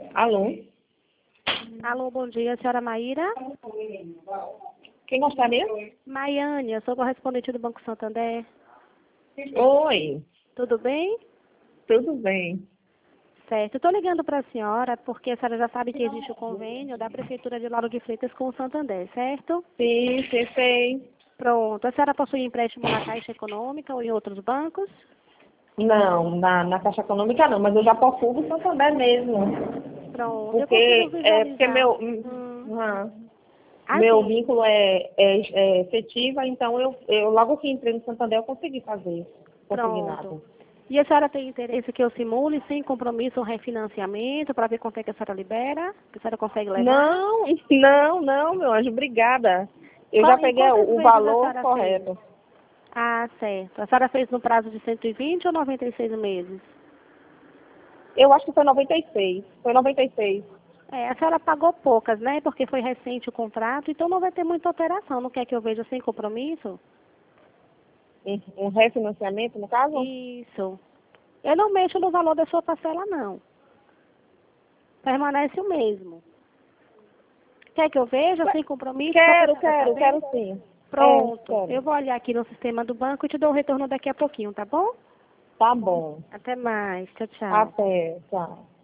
Alô? Alô, bom dia, senhora Maíra. Quem gostaria? Maiane, eu sou correspondente do Banco Santander. Oi, Tudo bem? tudo bem? Certo. Estou ligando para a senhora porque a senhora já sabe que existe o convênio da Prefeitura de Lauro de Freitas com o Santander, certo? Sim, sei. Pronto. A senhora possui empréstimo na Caixa Econômica ou em outros bancos? Não, na Caixa Econômica não, mas eu já possuo o Santander mesmo. Pronto. Eu consigo Porque visualizar. ah, meu Assim, vínculo é efetiva, então eu logo que entrei no Santander eu consegui fazer pronto. consignado. E a senhora tem interesse que eu simule sem compromisso um refinanciamento para ver quanto é que a senhora libera? Que a senhora consegue levar? Não, meu anjo, obrigada. Eu já Em peguei quantas o vezes a valor senhora fez? correto. Ah, certo. A senhora fez no prazo de 120 ou 96 meses? Eu acho que foi 96. Foi 96. A senhora pagou poucas, né? Porque foi recente o contrato, então não vai ter muita alteração. Não quer que eu veja sem compromisso? Um refinanciamento, no caso? Isso. Eu não mexo no valor da sua parcela, não. Permanece o mesmo. Quer que eu veja sem compromisso, só para a senhora saber? Quero sim. Pronto. Quero. Eu vou olhar aqui no sistema do banco e te dou o retorno daqui a pouquinho, tá bom? Tá bom. Até mais. Tchau, tchau. Até, tchau.